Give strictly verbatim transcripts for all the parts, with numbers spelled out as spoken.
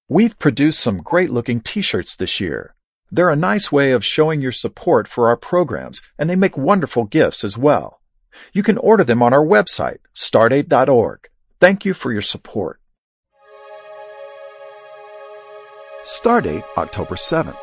We've produced some great-looking t-shirts this year. They're a nice way of showing your support for our programs, and they make wonderful gifts as well. You can order them on our website, stardate dot org. Thank you for your support. Stardate, October seventh.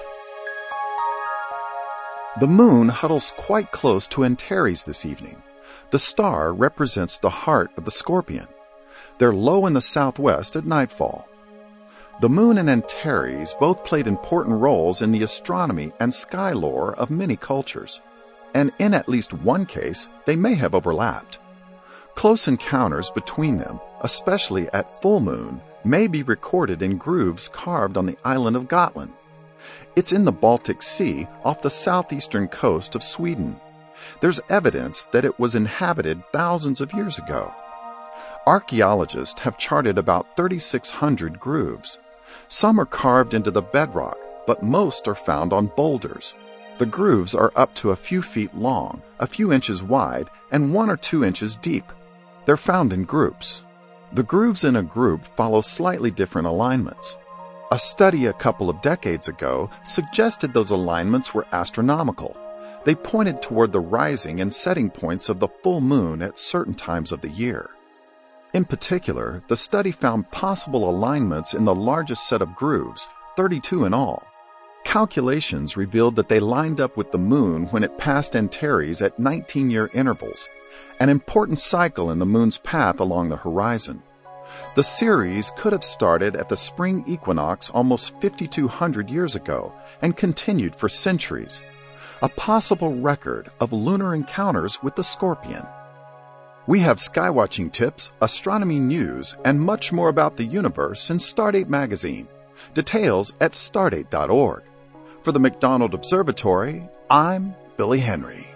The moon huddles quite close to Antares this evening. The star represents the heart of the scorpion. They're low in the southwest at nightfall. The moon and Antares both played important roles in the astronomy and sky lore of many cultures, and in at least one case, they may have overlapped. Close encounters between them, especially at full moon, may be recorded in grooves carved on the island of Gotland. It's in the Baltic Sea off the southeastern coast of Sweden. There's evidence that it was inhabited thousands of years ago. Archaeologists have charted about thirty-six hundred grooves. Some are carved into the bedrock, but most are found on boulders. The grooves are up to a few feet long, a few inches wide, and one or two inches deep. They're found in groups. The grooves in a group follow slightly different alignments. A study a couple of decades ago suggested those alignments were astronomical. They pointed toward the rising and setting points of the full moon at certain times of the year. In particular, the study found possible alignments in the largest set of grooves, thirty-two in all. Calculations revealed that they lined up with the moon when it passed Antares at nineteen-year intervals, an important cycle in the moon's path along the horizon. The series could have started at the spring equinox almost fifty-two hundred years ago and continued for centuries, a possible record of lunar encounters with the scorpion. We have skywatching tips, astronomy news, and much more about the universe in Stardate magazine. Details at stardate dot org. For the McDonald Observatory, I'm Billy Henry.